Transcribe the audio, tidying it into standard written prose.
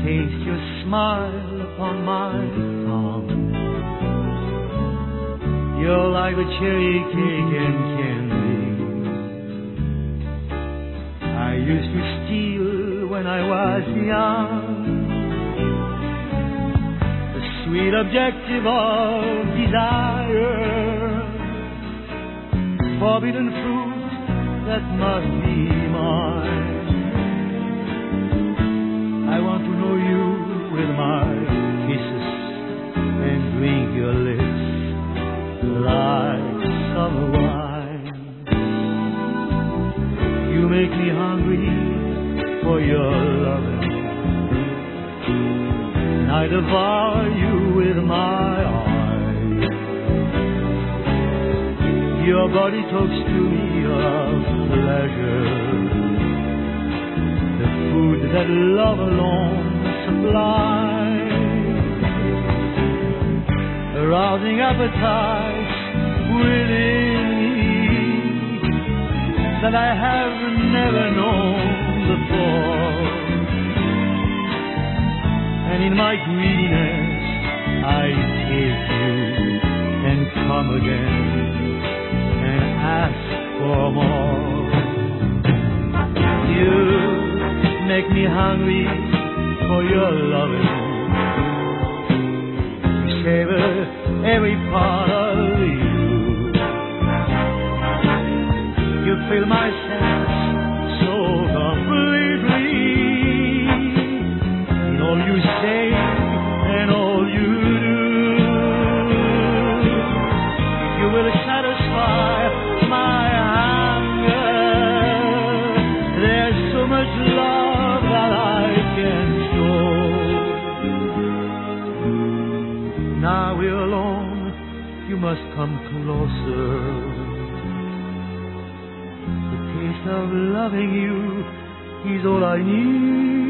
taste your smile upon my tongue. You're like a cherry cake and candy I used to steal when I was young. The sweet objective of desire, forbidden fruit that must be mine. I want to know you with my kisses and drink your lips like summer wine. You make me hungry for your loving, and I devour you with my eyes. Your body talks to me of pleasure, the food that love alone supplies, arousing appetites within me that I have never known before. And in my greediness I take you and come again and ask for more. You make me hungry for your loving. You savor every part of you. You fill my sense so completely. In all you say and all you do, you will satisfy my hunger. There's so much love that I can show. Now we're alone, you must come closer. The taste of loving you is all I need.